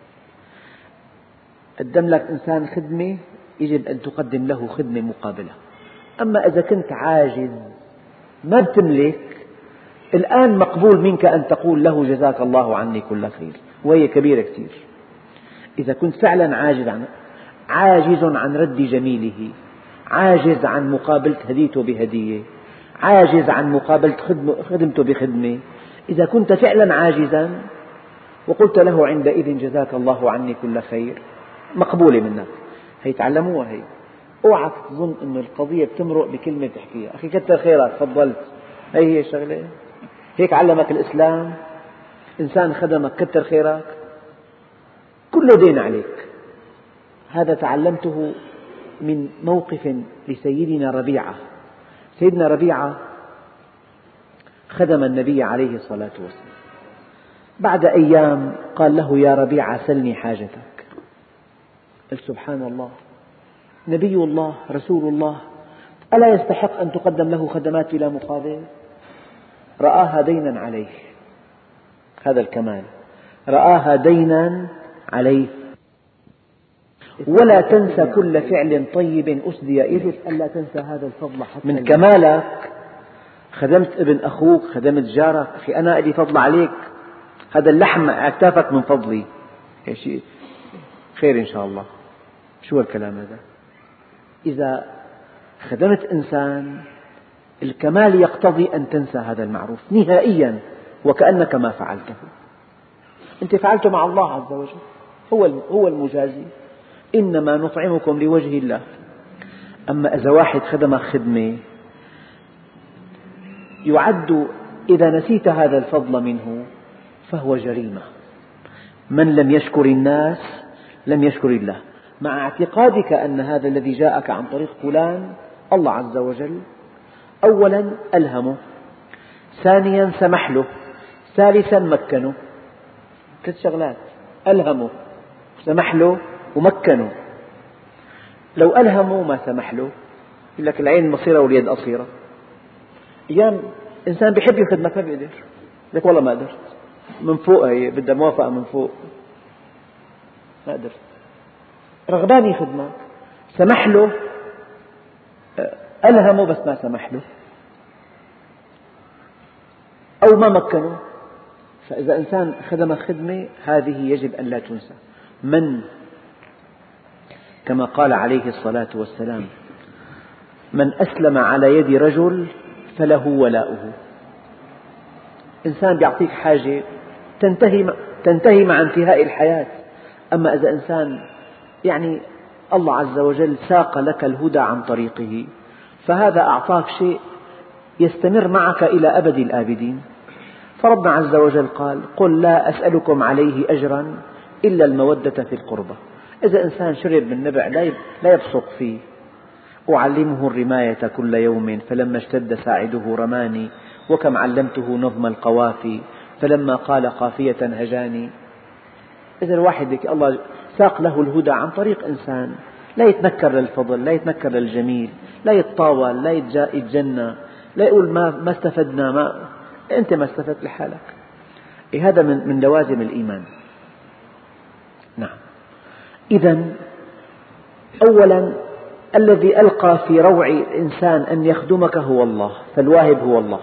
قدم لك إنسان خدمة يجب أن تقدم له خدمة مقابلة. أما إذا كنت عاجز ما بتملك، الآن مقبول منك أن تقول له: جزاك الله عني كل خير، وهي كبيرة كثير. إذا كنت فعلا عاجز عن رد جميله، عاجز عن مقابلة هديته بهدية، عاجز عن مقابلة خدمته بخدمة، إذا كنت فعلا عاجزا وقلت له عندئذ: جزاك الله عني كل خير، مقبولة منك. هي تعلموها. هي اوعك تظن أن القضية بتمرق بكلمة تحكيها: أخي كتر خيرك فضلت. هي الشغلة هيك علمك الإسلام. إنسان خدمك كتر خيرك كله دين عليك. هذا تعلمته من موقف لسيدنا ربيعة. سيدنا ربيعة خدم النبي عليه الصلاة والسلام. بعد أيام قال له: يا ربيعة سلني حاجتك. قلت: سبحان الله، نبي الله رسول الله ألا يستحق أن تقدم له خدمات بلا مقابل؟ رآها دينا عليه، هذا الكمال، رآها دينا عليه. ولا تنسى كل فعل طيب أسدي إليك، ألا تنسى هذا الفضل حتى من كمالك. خدمت ابن أخوك، خدمت جارك، أخي أنا لي فضل عليك، هذا اللحم أكتافك من فضلي، شيء خير إن شاء الله. شو الكلام هذا؟ إذا خدمت إنسان الكمال يقتضي أن تنسى هذا المعروف نهائيا وكأنك ما فعلته. أنت فعلته مع الله عز وجل، هو المجازي، إنما نطعمكم لوجه الله. أما إذا واحد خدمك خدمة يعد إذا نسيت هذا الفضل منه فهو جريمة. من لم يشكر الناس لم يشكر الله، مع اعتقادك أن هذا الذي جاءك عن طريق فلان الله عز وجل أولا ألهمه، ثانيا سمح له، ثالثا مكنه. 3 شغلات: ألهمه، سمح له، ومكنه. لو ألهمه ما سمح له، يقول لك العين بصيرة واليد قصيرة. أيام إنسان بيحب يخدمك ما بيقدر، يقول لك والله ما قدرت، من فوق هي بدها موافقة من فوق، ما قدرت. رغبان يخدمك، سمح له، ألهمه بس ما سمح له، أو ما مكنه. فإذا إنسان خدم خدمة هذه يجب أن لا تنسى. من كما قال عليه الصلاة والسلام: من أسلم على يد رجل فله ولاؤه. إنسان يعطيك حاجة تنتهي مع انتهاء الحياة. أما إذا إنسان الله عز وجل ساق لك الهدى عن طريقه، فهذا أعطاك شيء يستمر معك إلى أبد الآبدين. فربنا عز وجل قال: قل لا أسألكم عليه أجرا إلا المودة في القربى. إذا إنسان شرب من نبع لا يبصق فيه. أعلمه الرماية كل يوم فلما اشتد ساعده رماني، وكم علمته نظم القوافي فلما قال قافية هجاني. إذا الواحد الله ساق له الهدى عن طريق إنسان، لا يتنكر للفضل، لا يتنكر للجميل، لا يتطاول، لا يتجنى، لا يقول ما استفدنا، أنت ما استفدت لحالك. هذا من لوازم الإيمان. نعم. إذا أولا الذي ألقى في روع الإنسان أن يخدمك هو الله، فالواهب هو الله.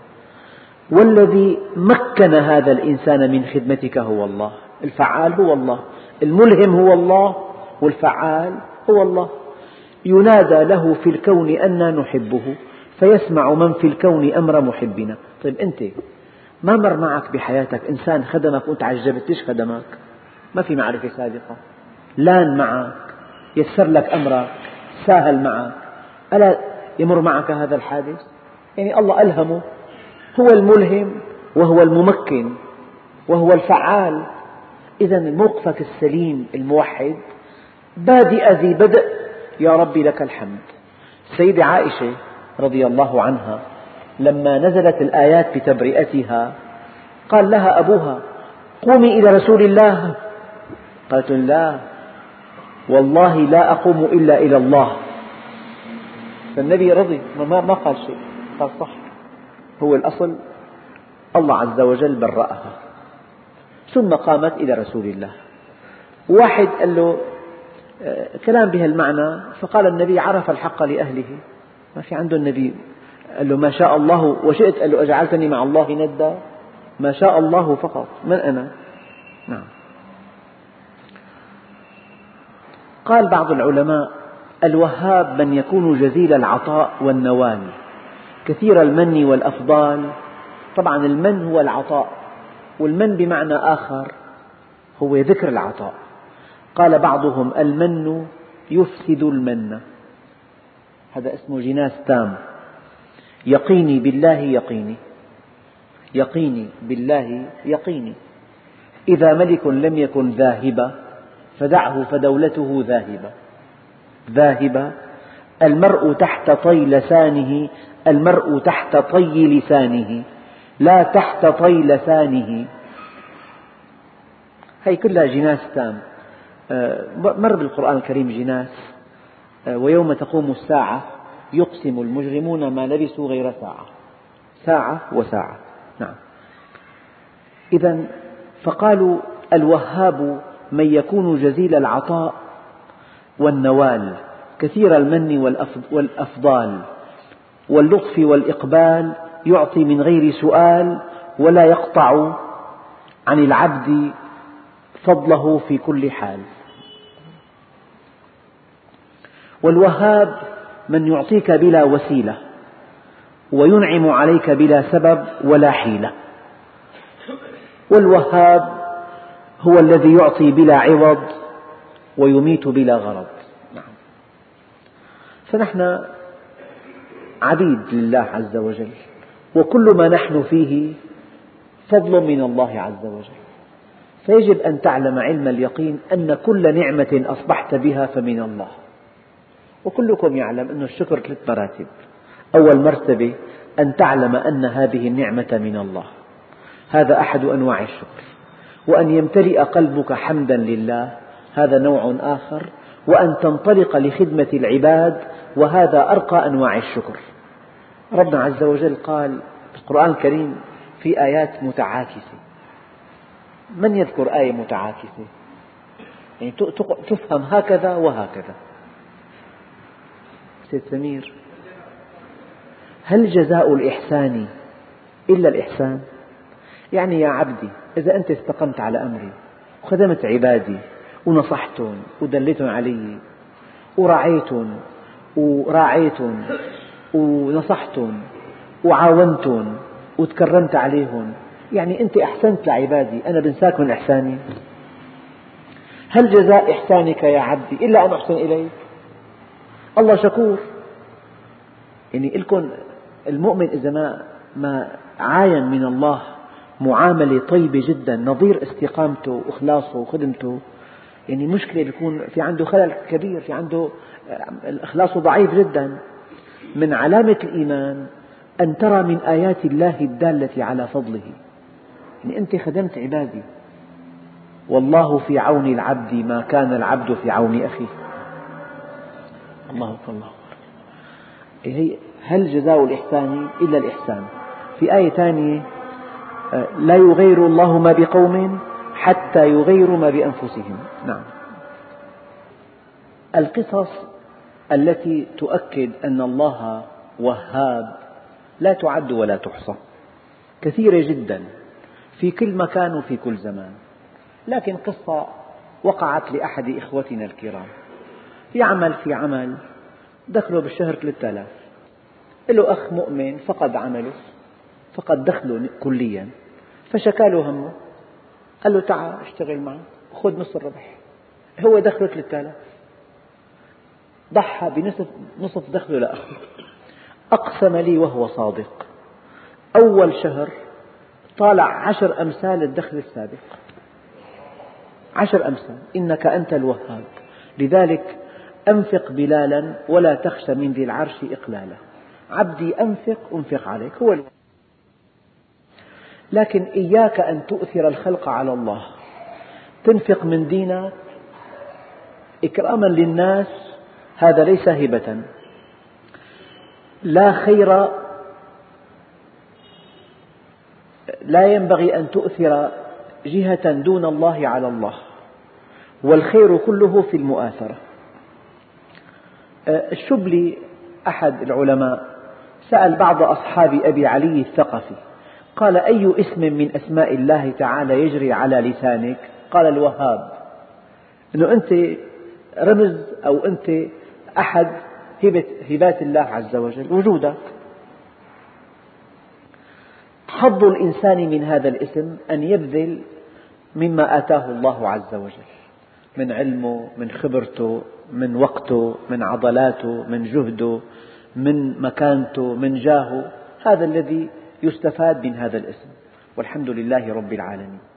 والذي مكن هذا الإنسان من خدمتك هو الله. الفعال هو الله، الملهم هو الله، والفعال هو الله. ينادى له في الكون أنا نحبه، فيسمع من في الكون أمر محبنا. طيب أنت ما مر معك بحياتك إنسان خدمك وأنت عجبت ليش خدمك؟ ما في معرفة سابقة، لان معك، يسر لك أمرك، ساهل معك، ألا يمر معك هذا الحادث؟ الله ألهمه، هو الملهم وهو الممكن وهو الفعال. إذا موقفك السليم الموحد بادئ ذي بدء يا ربي لك الحمد. السيدة عائشة رضي الله عنها لما نزلت الآيات بتبرئتها قال لها أبوها: قومي إلى رسول الله. قالت: لا والله لا أقوم إلا إلى الله. فالنبي رضي، ما قال شيء، قال صح، هو الأصل الله عز وجل برأها. ثم قامت إلى رسول الله. واحد قال له كلام بهالمعنى، فقال النبي: عرف الحق لأهله. ما في عنده النبي، قال له: ما شاء الله وشئت. قال له: أجعلتني مع الله ندا؟ ما شاء الله فقط، من أنا؟ نعم. قال بعض العلماء: الوهاب من يكون جزيل العطاء والنوال، كثير المن والأفضال. طبعا المن هو العطاء، والمن بمعنى آخر هو ذكر العطاء. قال بعضهم: المن يفسد المن، هذا اسمه جناس تام. يقيني بالله يقيني، يقيني بالله يقيني. إذا ملك لم يكن ذاهبا فدعه فدولته ذاهبة. ذاهبة، المرء تحت طي لسانه، المرء تحت طي لسانه لا تحت طي لسانه. هي كلها جناس تام. مر بالقرآن الكريم جناس: ويوم تقوم الساعة يقسم المجرمون ما لبثوا غير ساعة. ساعة وساعة. نعم. إذا فقالوا: الوهاب من يكون جزيل العطاء والنوال، كثير المن والأفضال، واللطف والإقبال، يعطي من غير سؤال، ولا يقطع عن العبد فضله في كل حال. والوهاب من يعطيك بلا وسيلة، وينعم عليك بلا سبب ولا حيلة. والوهاب هو الذي يعطي بلا عوض ويميت بلا غرض. فنحن عبيد لله عز وجل، وكل ما نحن فيه فضل من الله عز وجل. فيجب أن تعلم علم اليقين أن كل نعمة أصبحت بها فمن الله. وكلكم يعلم أن الشكر 3 مراتب. أول مرتبة أن تعلم أن هذه النعمة من الله، هذا أحد أنواع الشكر. وأن يمتلئ قلبك حمدا لله، هذا نوع آخر. وأن تنطلق لخدمة العباد، وهذا أرقى أنواع الشكر. ربنا عز وجل قال في القرآن الكريم في آيات متعاكسة. من يذكر آية متعاكسة؟ يعني تفهم هكذا وهكذا. سيد سمير، هل جزاء الإحسان إلا الإحسان؟ يعني يا عبدي، إذا أنت استقمت على أمري وخدمت عبادي ونصحتهم ودلتهم علي ورعيتهم ونصحتهم وعاونتهم وتكرمت عليهم، يعني أنت أحسنت لعبادي، أنا بنساك من إحساني؟ هل جزاء إحسانك يا عبدي إلا أن أحسن إليك؟ الله شكور. يعني لكم المؤمن إذا ما عاين من الله معاملة طيبة جدا نظير استقامته وإخلاصه وخدمته، يعني مشكلة بيكون في عنده خلل كبير، في عنده إخلاصه ضعيف جدا. من علامة الإيمان أن ترى من آيات الله الدالة على فضله. يعني أنت خدمت عبادي، والله في عون العبد ما كان العبد في عون أخيه. الله أكبر. هل جزاء الإحسان إلا الإحسان؟ في آية ثانية لا يغير الله ما بقوم حتى يغيروا ما بأنفسهم. نعم، القصص التي تؤكد أن الله وهاب لا تعد ولا تحصى، كثيرة جدا في كل مكان وفي كل زمان. لكن قصة وقعت لأحد إخوتنا الكرام، في عمل دخله بالشهر 3000. له أخ مؤمن فقد عمله، فقد دخله كليا، فشكى له همه، قال له تعال اشتغل معي وخذ نصف الربح. هو دخله 3000، ضحى بنصف دخله لأخيه. أقسم لي وهو صادق أول شهر طالع 10 أمثال الدخل السابق، 10 أمثال. إنك أنت الوهاب، لذلك أنفق بلالا ولا تخش من ذي العرش إقلالا. عبدي أنفق عليك، هو الوهاب. لكن إياك أن تؤثر الخلق على الله، تنفق من دينك إكراما للناس، هذا ليس هبة. لا ينبغي أن تؤثر جهة دون الله على الله، والخير كله في المؤاثرة. الشبلي أحد العلماء سأل بعض أصحاب أبي علي الثقفي، قال: أي اسم من أسماء الله تعالى يجري على لسانك؟ قال: الوهاب. أنه أنت رمز أو أنت أحد هبات الله عز وجل، وجودك. حظ الإنسان من هذا الاسم أن يبذل مما آتاه الله عز وجل من علمه، من خبرته، من وقته، من عضلاته، من جهده، من مكانته، من جاهه. هذا الذي يستفاد من هذا الاسم، والحمد لله رب العالمين.